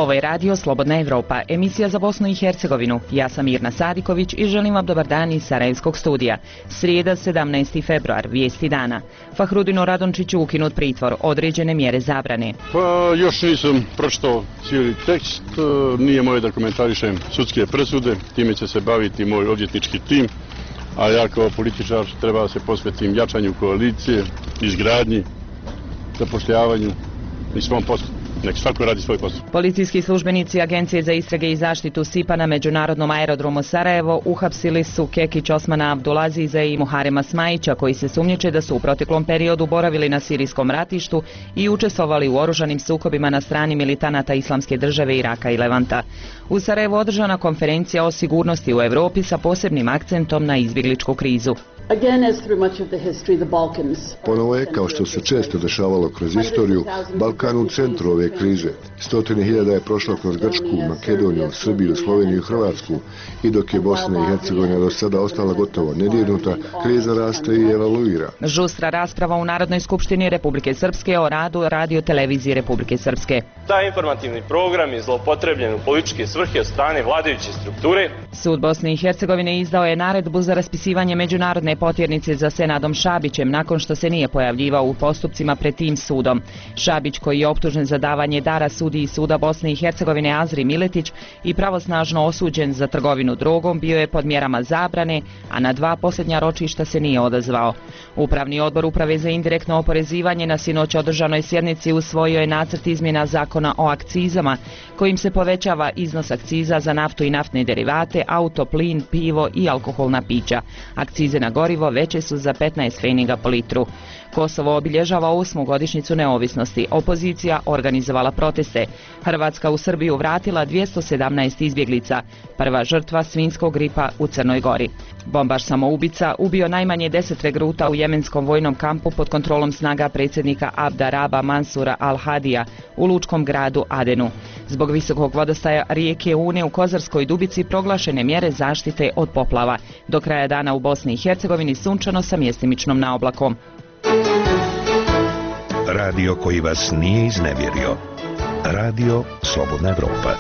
Ovo je radio Slobodna Evropa, emisija za Bosnu i Hercegovinu. Ja sam Mirna Sadiković i želim vam dobar dan iz Sarajevskog studija. Srijeda, 17. februar, vijesti dana. Fahrudinu Radončiću ukinut pritvor, određene mjere zabrane. Pa još nisam pročitao cijeli tekst, nije moje da komentarišem sudske presude, time će se baviti moj odvjetnički tim, a ja kao političar treba se posvetim jačanju koalicije, izgradnji, zapošljavanju i svom poslu. Nek svako radi svoj posao. Policijski službenici Agencije za istrage i zaštitu SIPA na međunarodnom aerodromu Sarajevo uhapsili su Kekić Osmana Abdulaziza i Muharema Smajića, koji se sumnjiče da su u proteklom periodu boravili na sirijskom ratištu i učestvovali u oružanim sukobima na strani militanata Islamske države Iraka i Levanta. U Sarajevu održana konferencija o sigurnosti u Europi sa posebnim akcentom na izbjegličku krizu. Ponovo je, kao što se često dešavalo kroz istoriju, Balkan u centru ove krize. 100.000 je prošlo kroz Grčku, Makedoniju, Srbiju, Sloveniju i Hrvatsku, i dok je Bosna i Hercegovina do sada ostala gotovo nedirnuta, kriza raste i evaluira. Žustra rasprava u Narodnoj skupštini Republike Srpske o radu radio televizije Republike Srpske. Taj informativni program je zloupotrebljen u političke svrhe od strane vladajuće strukture. Sud Bosne i Hercegovine izdao je naredbu za raspisivanje međunarodne potjernice za Senadom Šabićem nakon što se nije pojavljivao u postupcima pred tim sudom. Šabić, koji je optužen za davanje dara sudiji Suda Bosne i Hercegovine Azri Miletić i pravosnažno osuđen za trgovinu drogom, bio je pod mjerama zabrane, a na 2 posljednja ročišta se nije odazvao. Upravni odbor Uprave za indirektno oporezivanje na sinoć održanoj sjednici usvojio je nacrt izmjena zakona o akcizama, kojim se povećava iznos akciza za naftu i naftne derivate, auto, plin, pivo i alkoholna pića. Akcize na gorivo veće su za 15 pfeniga po litru. Kosovo obilježava 8. godišnjicu neovisnosti. Opozicija organizovala proteste. Hrvatska u Srbiju vratila 217 izbjeglica. Prva žrtva svinjskog gripa u Crnoj Gori. Bombaš samoubica ubio najmanje 10 regruta u jemenskom vojnom kampu pod kontrolom snaga predsjednika Abda Raba Mansura al-Hadija u lučkom gradu Adenu. Zbog visokog vodostaja rijeke Une u Kozarskoj Dubici proglašene mjere zaštite od poplava. Do kraja dana u Bosni i Hercegovini sunčano sa mjestimičnom naoblakom. Radio koji vas nije iznevjerio. Radio Slobodna Evropa.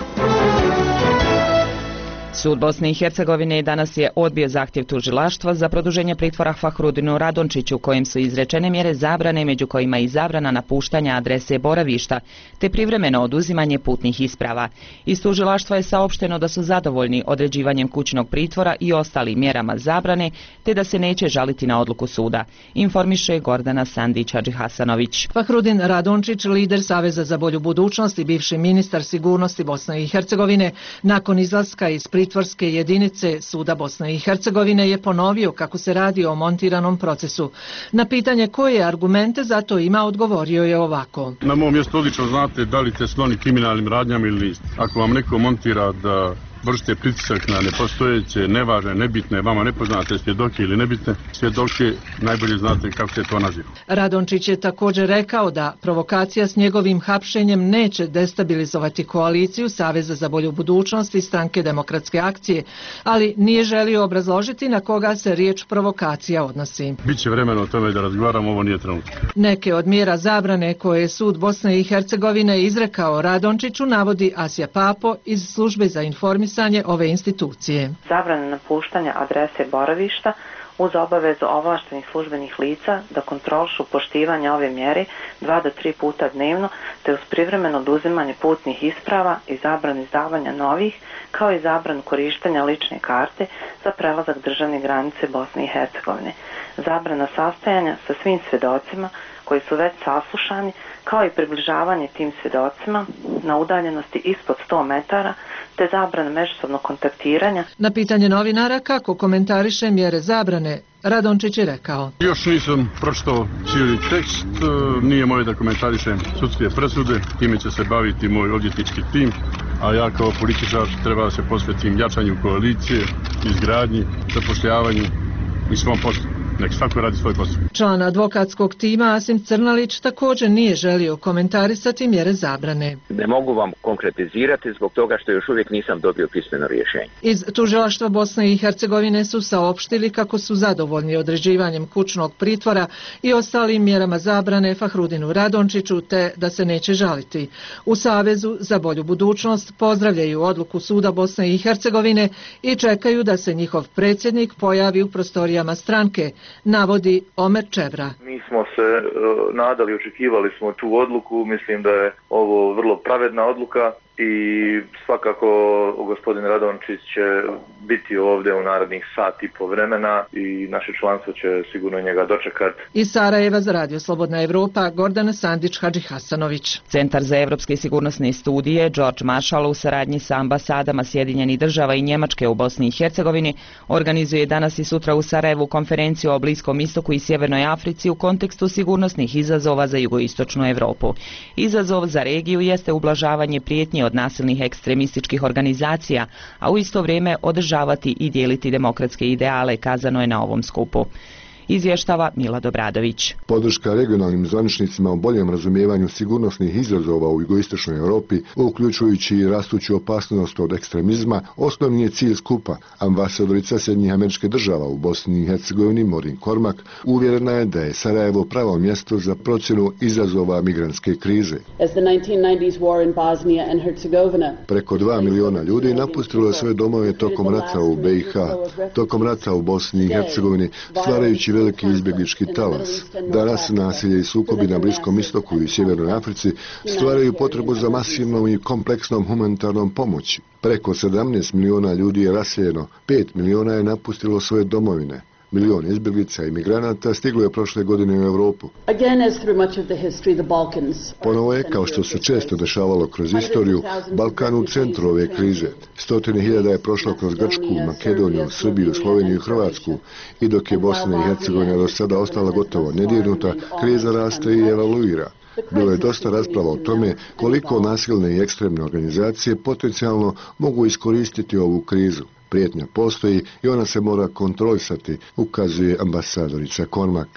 Sud Bosne i Hercegovine danas je odbio zahtjev tužilaštva za produženje pritvora Fahrudinu Radončiću, kojim su izrečene mjere zabrane, među kojima i zabrana napuštanja adrese boravišta, te privremeno oduzimanje putnih isprava. Iz tužilaštva je saopšteno da su zadovoljni određivanjem kućnog pritvora i ostalim mjerama zabrane, te da se neće žaliti na odluku suda, informiše Gordana Sandić-Hadžihasanović. Fahrudin Radončić, lider Saveza za bolju budućnost i bivši ministar sigurnosti Bosne i Hercegovine, nakon izlaska iz pritvorske jedinice Suda Bosne i Hercegovine je ponovio kako se radi o montiranom procesu. Na pitanje koje argumente za to ima, odgovorio je ovako. Na mom mjestu odlično znate da li ste skloni kriminalnim radnjama ili niste. Ako vam neko montira da vršite pritisak na nepostojeće, nevažne, nebitne, vama nepoznate svjedoke ili nebitne svjedoke, najbolje znate kako se to naziva. Radončić je također rekao da provokacija s njegovim hapšenjem neće destabilizovati koaliciju Saveza za bolju budućnost i Stranke demokratske akcije, ali nije želio obrazložiti na koga se riječ provokacija odnosi. Biće vremena o tome da razgovaramo, ovo nije trenutak. Neke od mjera zabrane koje je Sud Bosne i Hercegovine izrekao Radončiću navodi Asja Papo iz Službe za informisanje ove institucije. Zabrana napuštanja adrese boravišta uz obavezu ovlaštenih službenih lica da kontrolišu poštivanje ove mjere 2 do 3 puta dnevno, te uz privremeno oduzimanje putnih isprava i zabranu izdavanja novih, kao i zabranu korištenja lične karte za prelazak državne granice Bosne i Hercegovine. Zabrana sastajanja sa svim svjedocima koji su već saslušani, kao i približavanje tim svjedocima na udaljenosti ispod 100 metara, te zabrana međusobnog kontaktiranja. Na pitanje novinara kako komentariše mjere zabrane, Radončić je rekao. Još nisam pročitao cijeli tekst, nije moje da komentarišem sudske presude, time će se baviti moj odvjetnički tim, a ja kao političar treba se posvetim jačanju koalicije, izgradnji, zapošljavanju i svom poslu. nek svako radi svoj posao. Član advokatskog tima Asim Crnalić također nije želio komentarisati mjere zabrane. Ne mogu vam konkretizirati zbog toga što još uvijek nisam dobio pismeno rješenje. Iz tužilaštva Bosne i Hercegovine su saopštili kako su zadovoljni određivanjem kućnog pritvora i ostalim mjerama zabrane Fahrudinu Radončiću te da se neće žaliti. U Savezu za bolju budućnost pozdravljaju odluku Suda Bosne i Hercegovine i čekaju da se njihov predsjednik pojavi u prostorijama stranke, navodi Omer Čevra. Mi smo se nadali, očekivali smo tu odluku, mislim da je ovo vrlo pravedna odluka i svakako gospodin Radončić će biti ovdje u narednih sat i po vremena i naše članstvo će sigurno njega dočekati. Iz Sarajeva za Radio Slobodna Evropa, Gordana Sandić Hadži Hasanović. Centar za evropske sigurnosne studije George Marshall u saradnji sa ambasadama Sjedinjenih država i Njemačke u Bosni i Hercegovini organizuje danas i sutra u Sarajevu konferenciju o Bliskom istoku i Sjevernoj Africi u kontekstu sigurnosnih izazova za jugoistočnu Europu. Izazov za regiju jeste ublažavanje prijetnji od nasilnih ekstremističkih organizacija, a u isto vrijeme održavati i dijeliti demokratske ideale, kazano je na ovom skupu. Izvještava Milad Obradović. Podrška regionalnim zvaničnicima u boljem razumijevanju sigurnosnih izazova u jugoistočnoj Europi, uključujući i rastuću opasnost od ekstremizma, osnovni je cilj skupa. Ambasadorica Sjedinjenih Američkih Država u Bosni i Hercegovini Maureen Cormack uvjerena je da je Sarajevo pravo mjesto za procjenu izazova migrantske krize. Preko 2 miliona ljudi napustilo je svoje domove tokom rata u BiH, tokom rata u Bosni i Hercegovini, stvarajući veliki izbjeglički talas. Danas nasilje i sukobi na Bliskom istoku i Sjevernoj Africi stvaraju potrebu za masivnom i kompleksnom humanitarnom pomoći. Preko 17 miliona ljudi je raseljeno, 5 miliona je napustilo svoje domovine. Milion izbjeglica i migranata stiglo je prošle godine u Europu. Ponovo je, kao što se često dešavalo kroz istoriju, Balkan u centru ove krize. 100.000 je prošlo kroz Grčku, Makedoniju, Srbiju, Sloveniju i Hrvatsku i dok je Bosna i Hercegovina do sada ostala gotovo nedirnuta, kriza raste i evaluira. Bilo je dosta rasprava o tome koliko nasilne i ekstremne organizacije potencijalno mogu iskoristiti ovu krizu. Prijetnja postoji i ona se mora kontrolisati, ukazuje ambasadorica Cormack.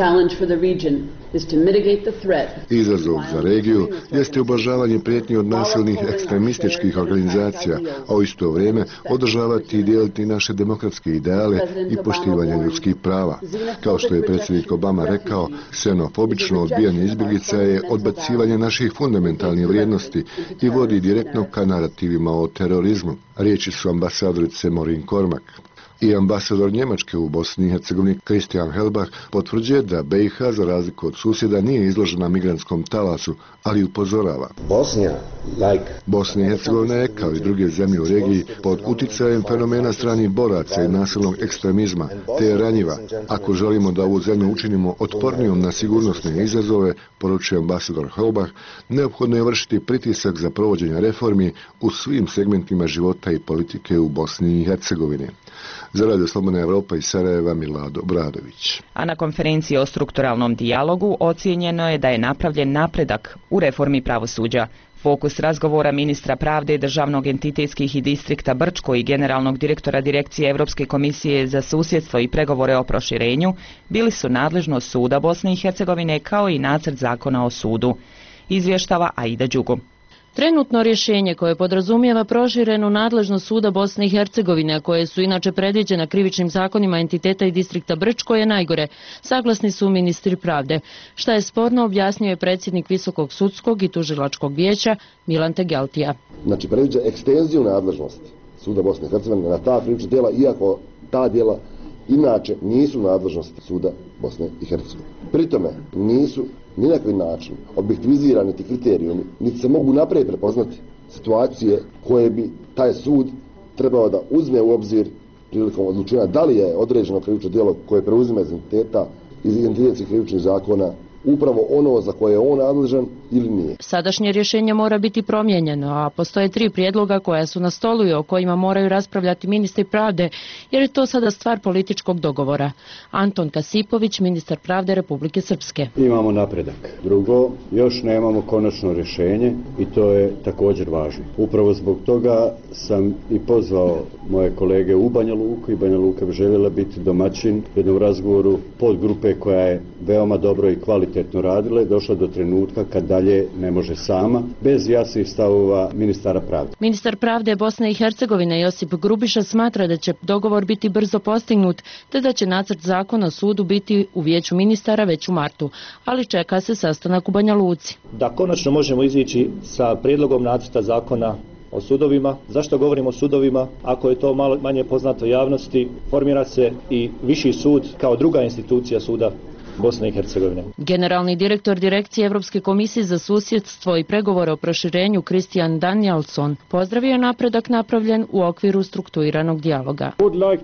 Izazov za regiju jeste ublažavanje prijetnji od nasilnih ekstremističkih organizacija, a u isto vrijeme održavati i dijeliti naše demokratske ideale i poštivanje ljudskih prava. Kao što je predsjednik Obama rekao, ksenofobično odbijanje izbjeglica je odbacivanje naših fundamentalnih vrijednosti i vodi direktno ka narativima o terorizmu. Riječi su ambasadorice Maureen Cormack. I ambasador Njemačke u Bosni i Hercegovini Christian Helbach potvrđuje da BiH za razliku od susjeda nije izložena migrantskom talasu, ali upozorava. Bosna i Hercegovina je, kao i druge zemlje u regiji, pod uticajem fenomena stranih boraca i nasilnog ekstremizma, te je ranjiva. Ako želimo da ovu zemlju učinimo otpornijom na sigurnosne izazove, poručuje ambasador Helbach, neophodno je vršiti pritisak za provođenje reformi u svim segmentima života i politike u Bosni i Hercegovini. Za Radio Slobodna Evropa iz Sarajeva, Milad Obradović. A na konferenciji o strukturalnom dijalogu ocijenjeno je da je napravljen napredak u reformi pravosuđa. Fokus razgovora ministra pravde, državnog entitetskih i distrikta Brčko i generalnog direktora Direkcije Europske komisije za susjedstvo i pregovore o proširenju bili su nadležnost Suda Bosne i Hercegovine kao i nacrt zakona o sudu. Izvještava Aida Đugo. Trenutno rješenje koje podrazumijeva proširenu nadležnost Suda Bosne i Hercegovine, a koje su inače predviđena krivičnim zakonima entiteta i distrikta Brčko, je najgore. Saglasni su ministri pravde. Šta je sporno, objasnio je predsjednik Visokog sudskog i tužilačkog vijeća Milan Tegeltija. Znači, predviđa ekstenziju nadležnosti Suda Bosne i Hercegovine na ta krivična djela, iako ta djela inače nisu nadležnosti Suda Bosne i Hercegovine. Pritome nisu ni na koji način objektivizirani ti kriterijumi, niti se mogu naprijed prepoznati situacije koje bi taj sud trebao da uzme u obzir prilikom odlučivanja da li je određeno krivično djelo koje preuzima iz identitetskih krivičnih zakona upravo ono za koje je on nadležan ili nije. Sadašnje rješenje mora biti promijenjeno, a postoje 3 prijedloga koja su na stolu i o kojima moraju raspravljati ministri pravde, jer je to sada stvar političkog dogovora. Anton Kasipović, ministar pravde Republike Srpske. Imamo napredak. Drugo, još nemamo konačno rješenje i to je također važno. Upravo zbog toga sam i pozvao moje kolege u Banja Luku i Banja Luka bi željela biti domaćin jednom razgovoru podgrupe koja je veoma dobro i kvalitetno radila i došla do trenutka kad dalje ne može sama, bez jasnih stavova ministara pravde. Ministar pravde Bosne i Hercegovine Josip Grubiša smatra da će dogovor biti brzo postignut, te da će nacrt zakona o sudu biti u vijeću ministara već u martu, ali čeka se sastanak u Banja Luci. Da konačno možemo izići sa prijedlogom nacrta zakona o sudovima. Zašto govorimo o sudovima? Ako je to malo manje poznato javnosti, formira se i viši sud kao druga institucija suda Bosne i Hercegovine. Generalni direktor Direkcije Europske komisije za susjedstvo i pregovore o proširenju Christian Danielson pozdravio je napredak napravljen u okviru strukturiranog dijaloga.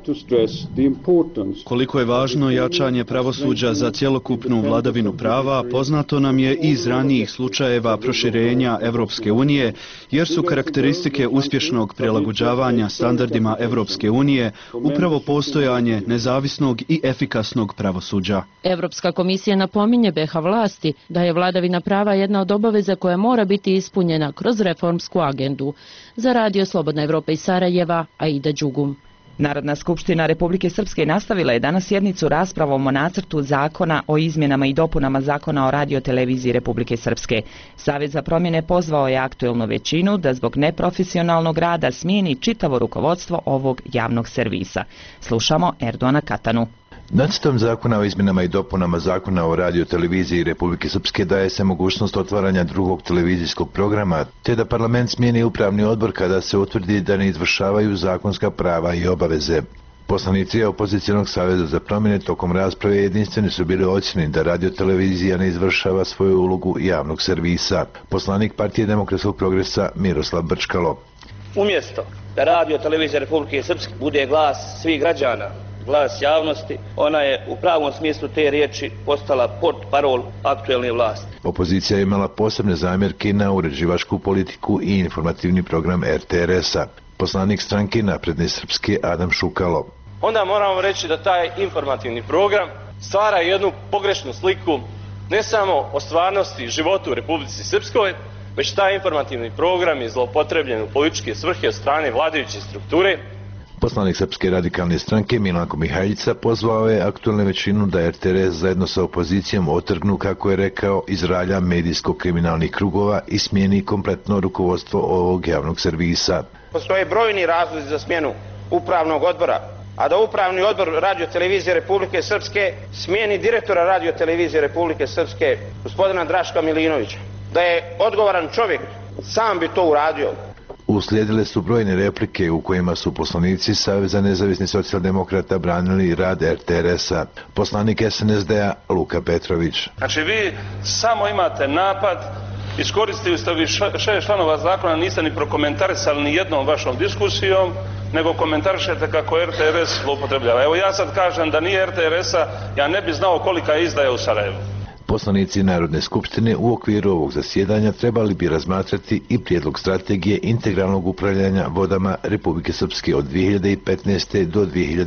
Koliko je važno jačanje pravosuđa za cjelokupnu vladavinu prava, poznato nam je iz ranijih slučajeva proširenja Europske unije, jer su karakteristike uspješnog prilagođavanja standardima Europske unije upravo postojanje nezavisnog i efikasnog pravosuđa. Europska komisija napominje BiH vlasti da je vladavina prava jedna od obaveza koja mora biti ispunjena kroz reformsku agendu. Za Radio Slobodna Evropa iz Sarajeva, Aida Đugum. Narodna skupština Republike Srpske nastavila je danas sjednicu raspravom o nacrtu zakona o izmjenama i dopunama zakona o radioteleviziji Republike Srpske. Savez za promjene pozvao je aktuelnu većinu da zbog neprofesionalnog rada smijeni čitavo rukovodstvo ovog javnog servisa. Slušamo Erdoana Katanu. Nacrtom zakona o izmjenama i dopunama zakona o radioteleviziji Republike Srpske daje se mogućnost otvaranja drugog televizijskog programa, te da parlament smijeni upravni odbor kada se utvrdi da ne izvršavaju zakonska prava i obaveze. Poslanici Opozicijonog saveza za promjene tokom rasprave jedinstveni su bili ocjeni da radiotelevizija ne izvršava svoju ulogu javnog servisa. Poslanik Partije demokratskog progresa Miroslav Brčkalo. Umjesto da radiotelevizija Republike Srpske bude glas svih građana, glas javnosti, ona je u pravom smislu te riječi postala portparol aktuelne vlasti. Opozicija je imala posebne zamjerke na uređivačku politiku i informativni program RTRS-a. Poslanik stranke Napredne Srpske Adam Šukalo. Onda moramo reći da taj informativni program stvara jednu pogrešnu sliku ne samo o stvarnosti i životu u Republici Srpskoj, već taj informativni program je zloupotrebljen u političke svrhe od strane vladajuće strukture. Poslanik Srpske radikalne stranke Milanko Mihajlica pozvao je aktualnu većinu da RTRS zajedno sa opozicijom otrgnu, kako je rekao, iz ralja medijsko-kriminalnih krugova i smijeni kompletno rukovodstvo ovog javnog servisa. Postoje brojni razlozi za smjenu upravnog odbora, a da upravni odbor radiotelevizije Republike Srpske smijeni direktora radiotelevizije Republike Srpske, gospodina Draška Milinovića. Da je odgovoran čovjek, sam bi to uradio. Uslijedile su brojne replike u kojima su poslanici Saveza nezavisnih socijaldemokrata branili rad RTRS-a. Poslanik SNSD-a Luka Petrović. Znači vi samo imate napad, iskoristili ste ovih 6 članova zakona, niste ni prokomentarisali ni jednom vašom diskusijom, nego komentarišete kako RTRS zloupotrebljava. Evo ja sad kažem da nije RTRS-a, ja ne bi znao kolika je izdaja u Sarajevu. Poslanici Narodne skupštine u okviru ovog zasjedanja trebali bi razmatrati i prijedlog strategije integralnog upravljanja vodama Republike Srpske od 2015. do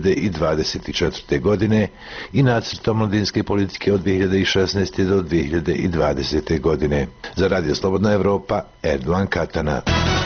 2024. godine i nacrt omladinske politike od 2016. do 2020. godine. Za Radio Slobodna Evropa, Erdoan Katana.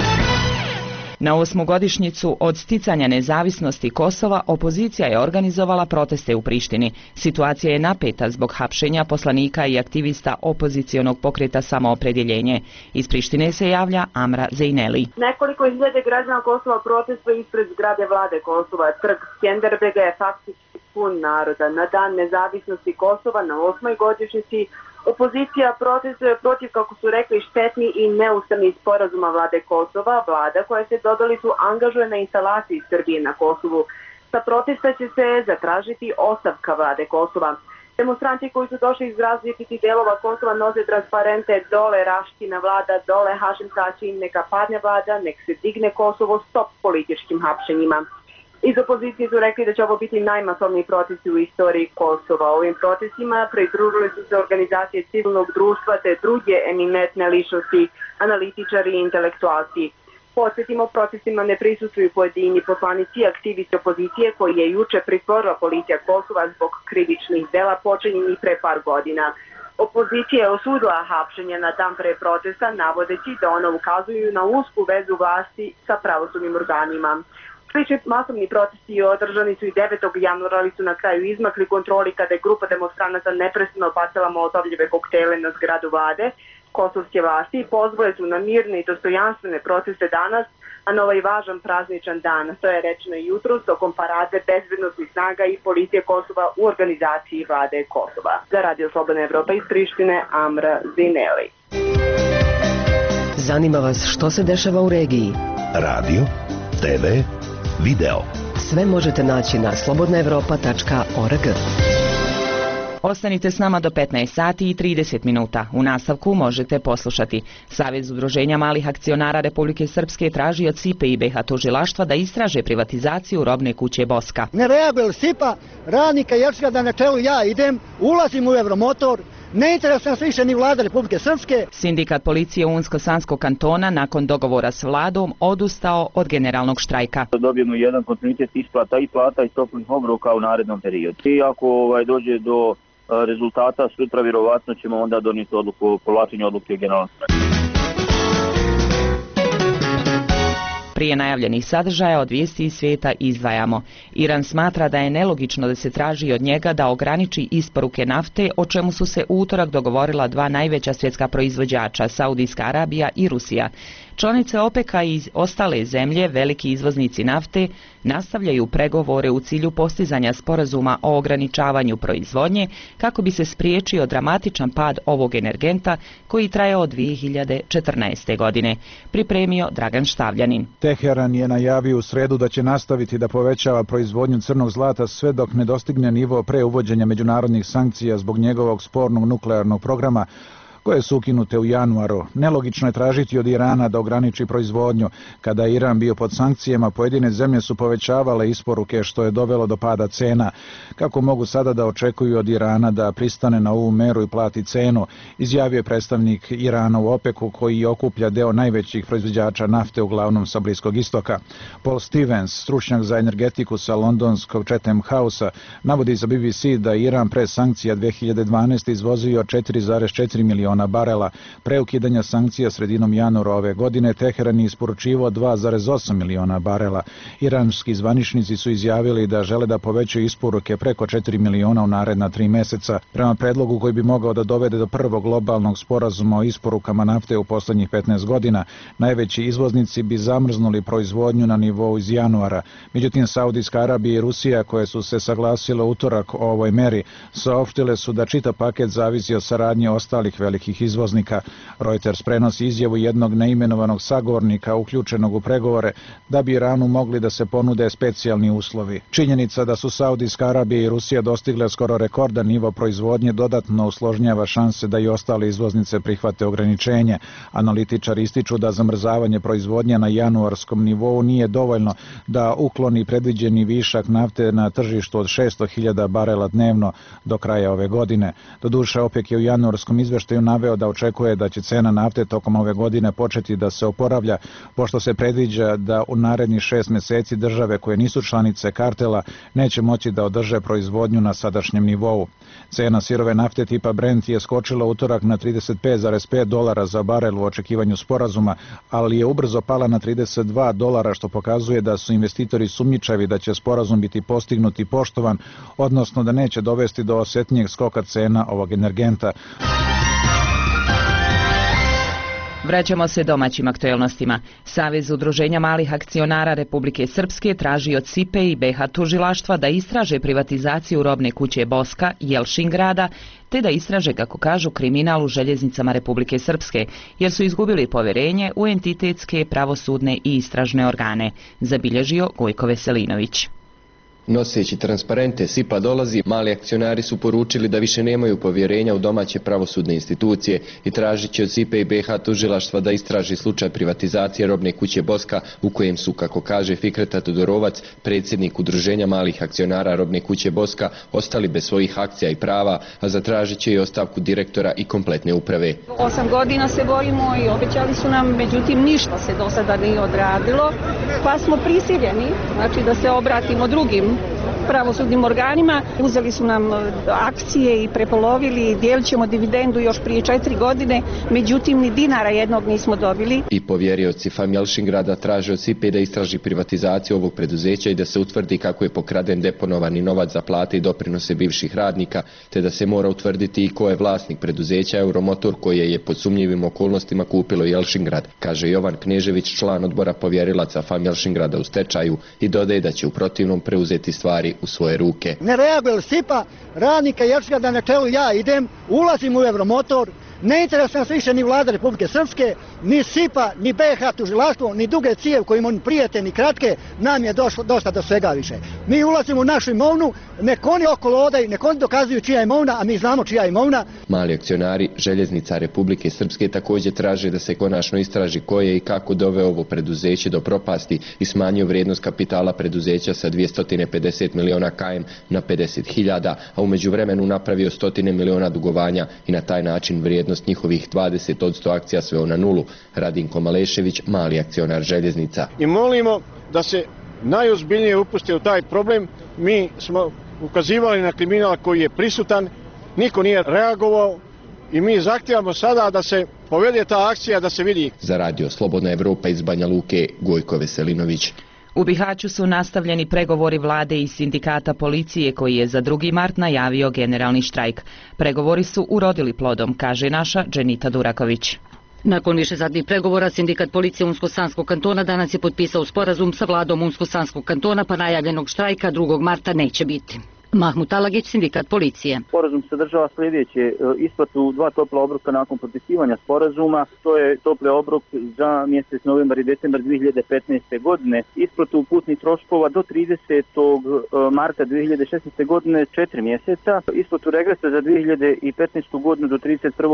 Na 8. godišnjicu od sticanja nezavisnosti Kosova opozicija je organizovala proteste u Prištini. Situacija je napeta zbog hapšenja poslanika i aktivista opozicionog pokreta Samoopredjeljenje. Iz Prištine se javlja Amra Zejneli. Nekoliko hiljade građana Kosova protestuje ispred zgrade vlade Kosova. Trg Skenderbega je faktički pun naroda. Na dan nezavisnosti Kosova na 8. godišnjici opozicija protestuje protiv, kako su rekli, štetni i neustavni sporazuma vlade Kosova. Vlada koja se, dodali su, angažuje na instalaciji Srbije na Kosovu. Sa protesta će se zatražiti ostavka vlade Kosova. Demonstranti koji su došli iz različitih delova Kosova nose transparente dole Raština vlada, dole Hašim Tači, neka padne vlada, nek se digne Kosovo, stop političkim hapšenjima. Iz opozicije su rekli da će ovo biti najmasovniji protesti u istoriji Kosova. Ovim protestima pridružili su se organizacije civilnog društva te druge eminentne ličnosti, analitičari i intelektualci. Podsjetimo, protestima ne prisustvuju pojedini poslanici i aktivisti opozicije koji je juče pritvorila policija Kosova zbog krivičnih dela počinjenih pre par godina. Opozicija je osudila hapšenje na dan pre protesta, navodeći da ono ukazuju na usku vezu vlasti sa pravosudnim organima. Slični masovni protesti održani su i 9. januara, ali su na kraju izmakli kontroli kada je grupa demonstranata neprestano bacala molotovljive koktele na zgradu vlade. Kosovske vlasti pozvale su na mirne i dostojanstvene proteste danas, a na ovaj važan prazničan dan. To je rečeno i jutros tokom parade bezbednosnih snaga i policije Kosova u organizaciji vlade Kosova. Za Radio Slobodna Evropa iz Prištine, Amra Zineli. Zanima vas što se dešava u regiji? Radio, TV, video. Sve možete naći na slobodnaevropa.org. Ostanite s nama do 15 sati i 30 minuta. U nastavku možete poslušati. Savez udruženja malih akcionara Republike Srpske traži od SIPA i BiH tužilaštva da istraže privatizaciju robne kuće Boska. Ne reaguje SIPA, radnika Jerčka da na čelu ja idem, ulazim u Euromotor, ne interesuje nas više ni vlada Republike Srpske. Sindikat policije Unsko-Sanskog kantona nakon dogovora s vladom odustao od generalnog štrajka. Dobijemo jedan kontinuitet isplata i plata i toplih obroka u narednom periodu. I ako dođe do rezultata, sutra vjerovatno ćemo onda donijeti odluku o povlačenju odluke generalnog štrajka. Prije najavljenih sadržaja od vijesti iz svijeta izdvajamo. Iran smatra da je nelogično da se traži od njega da ograniči isporuke nafte, o čemu su se u utorak dogovorila dva najveća svjetska proizvođača, Saudijska Arabija i Rusija. Članice OPEC-a i ostale zemlje, veliki izvoznici nafte, nastavljaju pregovore u cilju postizanja sporazuma o ograničavanju proizvodnje kako bi se spriječio dramatičan pad ovog energenta koji traje od 2014. godine. Pripremio Dragan Štavljanin. Teheran je najavio u sredu da će nastaviti da povećava proizvodnju crnog zlata sve dok ne dostigne nivo pre uvođenja međunarodnih sankcija zbog njegovog spornog nuklearnog programa, koje su ukinute u januaru. Nelogično je tražiti od Irana da ograniči proizvodnju. Kada je Iran bio pod sankcijama, pojedine zemlje su povećavale isporuke, što je dovelo do pada cena. Kako mogu sada da očekuju od Irana da pristane na ovu meru i plati cenu, izjavio je predstavnik Irana u OPEC-u, koji okuplja deo najvećih proizvođača nafte uglavnom sa Bliskog istoka. Paul Stevens, stručnjak za energetiku sa londonskog Chatham House-a, navodi za BBC da je Iran pre sankcija 2012. izvozio 4,4 miliona barela. Pre ukidanja sankcija sredinom januara ove godine Teheran je isporučivao 2,8 miliona barela. Iranski zvaničnici su izjavili da žele da povećaju isporuke preko 4 miliona u naredna 3 meseca. Prema predlogu koji bi mogao da dovede do prvog globalnog sporazuma o isporukama nafte u poslednjih 15 godina, najveći izvoznici bi zamrznuli proizvodnju na nivou iz januara. Međutim, Saudijska Arabija i Rusija, koje su se saglasile utorak o ovoj meri, saopštile su da čitav paket zavisi od saradnje ostalih velikih izvoznika. Reuters prenosi izjavu jednog neimenovanog sagovornika uključenog u pregovore da bi Iranu mogli da se ponude specijalni uslovi. Činjenica da su Saudijska Arabija i Rusija dostigle skoro rekordan nivo proizvodnje dodatno usložnjava šanse da i ostale izvoznice prihvate ograničenje. Analitičari ističu da zamrzavanje proizvodnje na januarskom nivou nije dovoljno da ukloni predviđeni višak nafte na tržištu od 600.000 barela dnevno do kraja ove godine. Doduše, OPEC je u januarskom izveštaju naveo da očekuje da će cena nafte tokom ove godine početi da se oporavlja, pošto se predviđa da u narednih 6 meseci države koje nisu članice kartela neće moći da održe proizvodnju na sadašnjem nivou. Cena sirove nafte tipa Brent je skočila utorak na $35,5 za barel u očekivanju sporazuma, ali je ubrzo pala na $32, što pokazuje da su investitori sumnjičavi da će sporazum biti postignut i poštovan, odnosno da neće dovesti do osetnijeg skoka cena ovog energenta. Vraćamo se domaćim aktuelnostima. Savez udruženja malih akcionara Republike Srpske traži od SIPA i BiH tužilaštva da istraže privatizaciju robne kuće Boska, Jelšingrada, te da istraže, kako kažu, kriminal u željeznicama Republike Srpske, jer su izgubili poverenje u entitetske, pravosudne i istražne organe, zabilježio Gojko Veselinović. Noseći transparente SIPA dolazi, mali akcionari su poručili da više nemaju povjerenja u domaće pravosudne institucije i tražit će od SIPA i BiH tužilaštva da istraži slučaj privatizacije robne kuće Boska u kojem su, kako kaže Fikreta Todorovac, predsjednik udruženja malih akcionara robne kuće Boska, ostali bez svojih akcija i prava, a zatražit će i ostavku direktora i kompletne uprave. 8 godina se borimo i obećali su nam, međutim ništa se do sada nije odradilo, pa smo prisiljeni, znači da se obratimo drugim pravosudnim organima. Uzeli su nam akcije i prepolovili, dijelit ćemo dividendu još prije 4 godine, međutim ni dinara jednog nismo dobili. I povjerioci FAM Jelšingrada traže od SIPA da istraži privatizaciju ovog preduzeća i da se utvrdi kako je pokraden deponovani novac za plate i doprinose bivših radnika, te da se mora utvrditi i ko je vlasnik preduzeća Euromotor koje je pod sumnjivim okolnostima kupilo Jelšingrad, kaže Jovan Knežević, član odbora povjerilaca FAM Jelšingrada u stečaju, i dodaje da će u protivnom preuzeti stvari u svoje ruke. Ne reaguje SIPA, radnika Jelšingrada na čelu ja idem, ulazim u Euromotor, ne interesuje nas više ni vlada Republike Srpske, ni SIPA, ni BiH tužilaštvo, ni duge cijev kojim oni prijete, ni kratke, nam je dosta do svega više. Mi ulazimo u našu imovnu, nek oni okolo odaju, nek oni dokazuju čija je imovna, a mi znamo čija je imovna. Mali akcionari Željeznica Republike Srpske također traže da se konačno istraži ko je i kako doveo ovo preduzeće do propasti i smanjio vrijednost kapitala preduzeća sa 250 miliona KM na 50.000, a u međuvremenu napravio 100 miliona dugovanja i na taj način vrijednost njihovih 20% akcija sveo na nulu. Radinko Malešević, mali akcionar Željeznica. I molimo da se najozbiljnije upuste u taj problem. Mi smo ukazivali na kriminal koji je prisutan, niko nije reagovao i mi zahtijevamo sada da se povede ta akcija, da se vidi. Za radio Slobodna Evropa iz Banja Luke, Gojko Veselinović. U Bihaću su nastavljeni pregovori vlade i sindikata policije koji je za 2. mart najavio generalni štrajk. Pregovori su urodili plodom, kaže naša Dženita Duraković. Nakon višesatnih pregovora, sindikat policije Unsko-Sanskog kantona danas je potpisao sporazum sa vladom Unsko-Sanskog kantona, pa najavljenog štrajka 2. marta neće biti. Mahmut Alagić, sindikat policije. Sporazum sadržava sljedeće: isplatu 2 topla obroka nakon potpisivanja sporazuma, to je topli obrok za mjesec novembar i decembar 2015. godine, isplatu putnih troškova do 30. marta 2016. godine 4 mjeseca, isplatu regresa za 2015. godinu do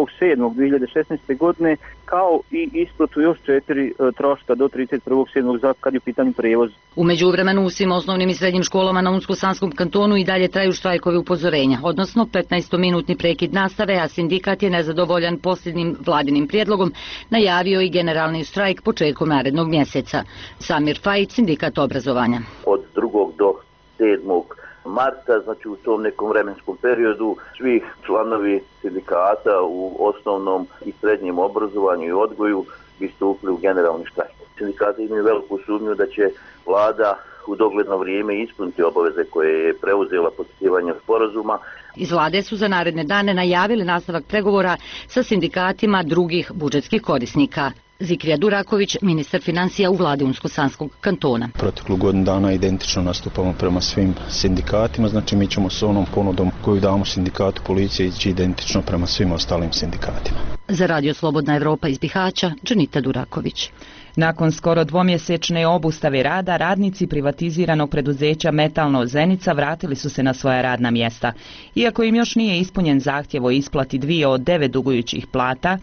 31.7.2016. godine, kao i isplatu još 4 troška do 31.7. za kad je u pitanju prijevoz. U međuvremenu u svim osnovnim i srednjim školama na Unsko-Sanskom kantonu i dalje traju štrajkovi upozorenja, odnosno 15-minutni prekid nastave, a sindikat je nezadovoljan posljednjim vladinim prijedlogom najavio i generalni štrajk početkom narednog mjeseca. Samir Fajić, sindikat obrazovanja. Od 2. do 7. marta, znači u tom nekom vremenskom periodu, svih članovi sindikata u osnovnom i srednjem obrazovanju i odgoju bi stupili u generalni štrajk. Sindikati imaju veliku sumnju da će vlada u dogledno vrijeme ispuniti obaveze koje je preuzela potpisivanjem sporazuma. Iz vlade su za naredne dane najavili nastavak pregovora sa sindikatima drugih budžetskih korisnika. Zikrija Duraković, ministar financija u vladi Unsko-Sanskog kantona. Proteklu godinu dana identično nastupamo prema svim sindikatima, znači mi ćemo s onom ponudom koju damo sindikatu policije ići identično prema svim ostalim sindikatima. Za radio Slobodna Evropa iz Bihaća, Dženita Duraković. Nakon skoro 2-mjesečne obustave rada, radnici privatiziranog preduzeća Metalno Zenica vratili su se na svoja radna mjesta. Iako im još nije ispunjen zahtjev o isplati 2 od 9 dugujućih plata,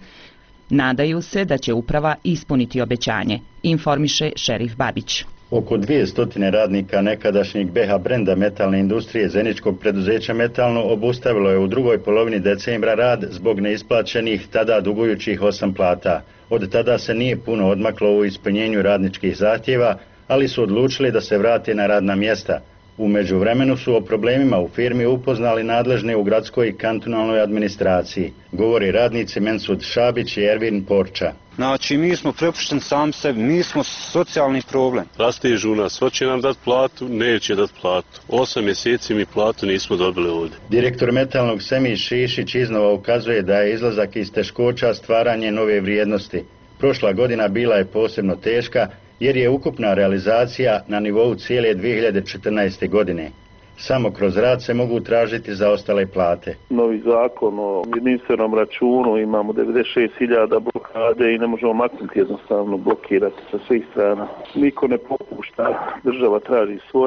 nadaju se da će uprava ispuniti obećanje, informiše Šerif Babić. Oko 200 radnika nekadašnjeg BH brenda metalne industrije Zeničkog preduzeća Metalno obustavilo je u drugoj polovini decembra rad zbog neisplaćenih tada dugujućih 8 plata. Od tada se nije puno odmaklo u ispunjenju radničkih zahtjeva, ali su odlučili da se vrate na radna mjesta. U međuvremenu su o problemima u firmi upoznali nadležne u gradskoj i kantonalnoj administraciji, govori radnici Mensud Šabić i Ervin Porča. Znači, mi smo prepušteni sami sebi, mi smo socijalni problem. Rastižu nas, hoće nam dati platu, neće dati platu. 8 mjeseci mi platu nismo dobili ovdje. Direktor Metalnog Semir Šišić iznova ukazuje da je izlazak iz teškoća stvaranje nove vrijednosti. Prošla godina bila je posebno teška jer je ukupna realizacija na nivou cijele 2014. godine. Samo kroz rad se mogu tražiti zaostale plate. Novi zakon o jedinstvenom računu, imamo 96.000 blokade i ne možemo maknuti, jednostavno blokirati sa svih strana. Niko ne popušta, država traži svoje,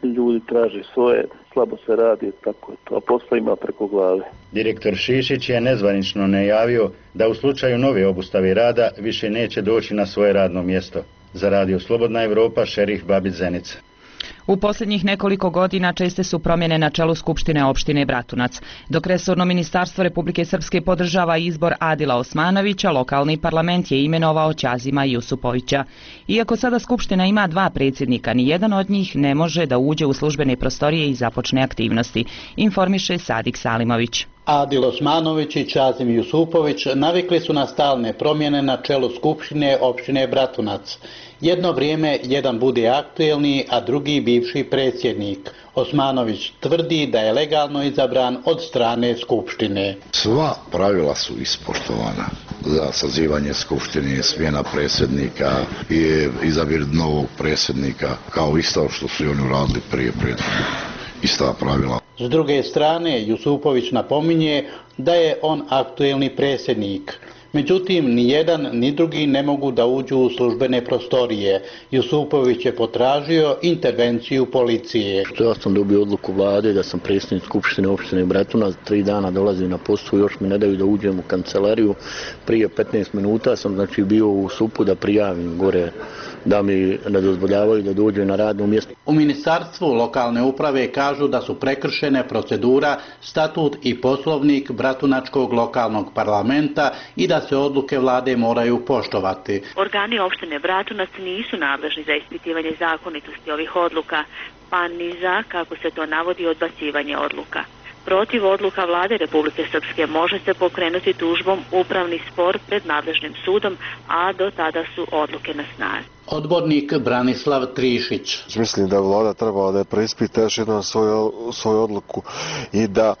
Ljudi traže svoje, slabo se radi, tako je to, a posla ima preko glave. Direktor Šišić je nezvanično najavio da u slučaju nove obustave rada više neće doći na svoje radno mjesto. Za Radio Slobodna Evropa, Šerif Babić Zenica. U posljednjih nekoliko godina česte su promjene na čelu Skupštine opštine Bratunac. Dok resorno ministarstvo Republike Srpske podržava izbor Adila Osmanovića, lokalni parlament je imenovao Ćazima Jusupovića. Iako sada Skupština ima 2 predsjednika, nijedan od njih ne može da uđe u službene prostorije i započne aktivnosti, informiše Sadik Salimović. Adil Osmanović i Ćazim Jusupović navikli su na stalne promjene na čelu Skupštine opštine Bratunac. Jedno vrijeme jedan bude aktuelni, a drugi bivši predsjednik. Osmanović tvrdi da je legalno izabran od strane Skupštine. Sva pravila su ispoštovana za sazivanje Skupštine, smjena predsjednika i izabir novog predsjednika, kao isto što su oni uradili prije prethodno. Ista pravila. S druge strane, Jusupović napominje da je on aktuelni predsjednik. Međutim, ni jedan ni drugi ne mogu da uđu u službene prostorije. Jusupović je potražio intervenciju policije. Ja sam dobio odluku vlade da sam predsjednik Skupštine opštine Bratunac, 3 dana dolazim na poslu, još mi ne daju da uđem u kancelariju. Prije 15 minuta sam bio u SUP-u da prijavim gore, da mi ne dozvoljavaju da dođe na radno mjesto. U Ministarstvu lokalne uprave kažu da su prekršene procedura, statut i poslovnik Bratunačkog lokalnog parlamenta i da se odluke vlade moraju poštovati. Organi opštine Bratunac nisu nadležni za ispitivanje zakonitosti ovih odluka, pa ni za, kako se to navodi, odbacivanje odluka. Protiv odluka vlade Republike Srpske može se pokrenuti tužbom upravni spor pred nadležnim sudom, a do tada su odluke na snazi. Odbornik Branislav Trišić. Mislim da je vlada trebala da preispita još jednom svoju odluku i da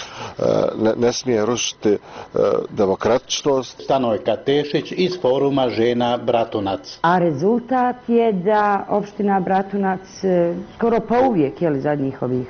ne smije rušiti demokratičnost. Stanojka Tešić iz foruma Žena Bratunac. A rezultat je da opština Bratunac skoro pa uvijek, zadnjih ovih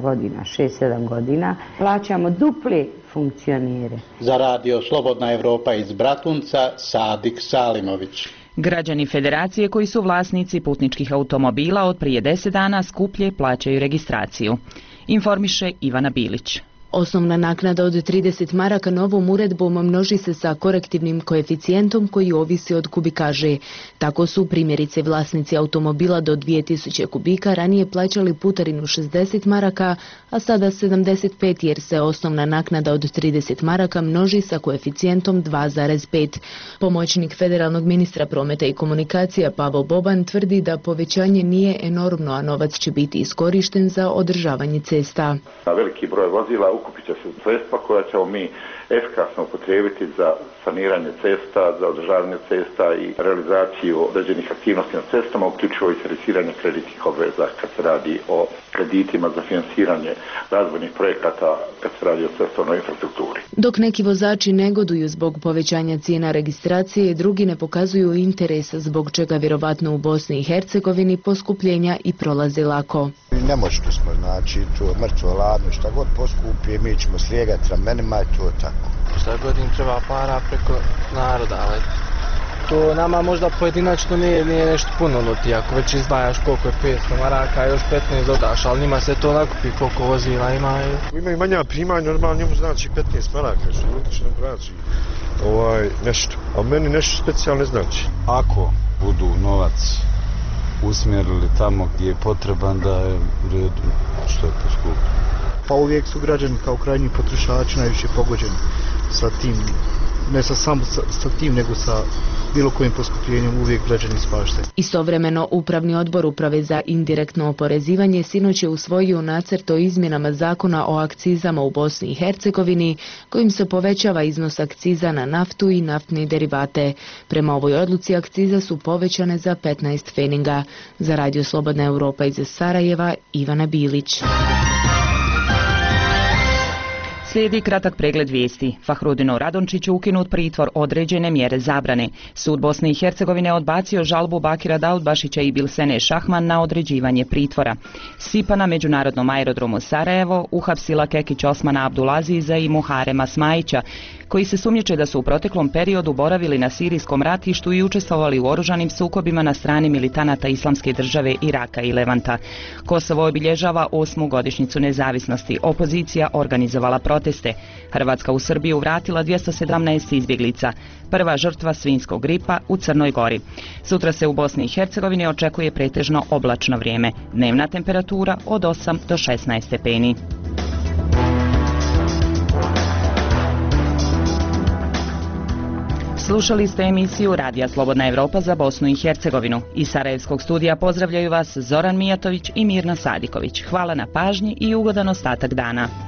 6-7 godina, plaćamo duple funkcionere. Za Radio Slobodna Evropa iz Bratunca, Sadik Salimović. Građani Federacije koji su vlasnici putničkih automobila od prije 10 dana skuplje plaćaju registraciju, informiše Ivana Bilić. Osnovna naknada od 30 maraka novom uredbom množi se sa korektivnim koeficijentom koji ovisi od kubikaže. Tako su primjerice vlasnici automobila do 2000 kubika ranije plaćali putarinu 60 maraka, a sada 75 jer se osnovna naknada od 30 maraka množi sa koeficijentom 2,5. Pomoćnik federalnog ministra prometa i komunikacija Pavo Boban tvrdi da povećanje nije enormno, a novac će biti iskorišten za održavanje cesta. Veliki broj vozila ukupit će se sredstva koja ćemo mi efikasno upotrijebiti za saniranje cesta, za održavanje cesta i realizaciju određenih aktivnosti na cestama, uključivo i servisiranje kreditnih obveza kad se radi o kreditima za finansiranje razvojnih projekata, kad se radi o cestovnoj infrastrukturi. Dok neki vozači negoduju zbog povećanja cijena registracije, drugi ne pokazuju interes, zbog čega vjerovatno u Bosni i Hercegovini poskupljenja i prolazi lako. Nemoćno smo, to mrtvo ladno, šta god poskupi, mi ćemo slijegati ramenima i to tako. Šta god im treba para preko naroda, ali to nama možda pojedinačno nije nešto puno, no ti ako već izdvajaš koliko je 500 maraka, još 15 dodaš, ali njima se to nakupi koliko vozila imaju. Imaju manja primanja, normalno njemu znači 15 maraka, što ulično znači nešto, a meni nešto specijalno znači. Ako budu novac usmjerili tamo gdje je potreban, da je u redu što je poskupio. Pa uvijek su građani kao krajnji potrošači najviše pogođeni sa tim, ne samo sa tim, nego sa bilo kojim poskupljenjem uvijek građani ispaštaju. Istovremeno, Upravni odbor Uprave za indirektno oporezivanje sinoć je usvojio nacrt o izmjenama zakona o akcizama u Bosni i Hercegovini, kojim se povećava iznos akciza na naftu i naftne derivate. Prema ovoj odluci akcize su povećane za 15 pfeninga. Za Radio Slobodna Evropa iz Sarajeva, Ivana Bilić. Slijedi kratak pregled vijesti. Fahrudinu Radončiću ukinut pritvor, određene mjere zabrane. Sud Bosne i Hercegovine odbacio žalbu Bakira Daudbašića i Bilsene Šahman na određivanje pritvora. SIPA na međunarodnom aerodromu Sarajevo uhapsila Kekić Osmana Abdulaziza i Muharema Smajića, koji se sumnjiče da su u proteklom periodu boravili na sirijskom ratištu i učestvovali u oružanim sukobima na strani militanata Islamske države Iraka i Levanta. Kosovo obilježava 8. godišnjicu nezavisnosti. Opozicija organizovala proteste. Hrvatska u Srbiju vratila 217 izbjeglica. Prva žrtva svinjskog gripa u Crnoj Gori. Sutra se u Bosni i Hercegovini očekuje pretežno oblačno vrijeme. Dnevna temperatura od 8 do 16 stepeni. Slušali ste emisiju Radija Slobodna Evropa za Bosnu i Hercegovinu. Iz Sarajevskog studija pozdravljaju vas Zoran Mijatović i Mirna Sadiković. Hvala na pažnji i ugodan ostatak dana.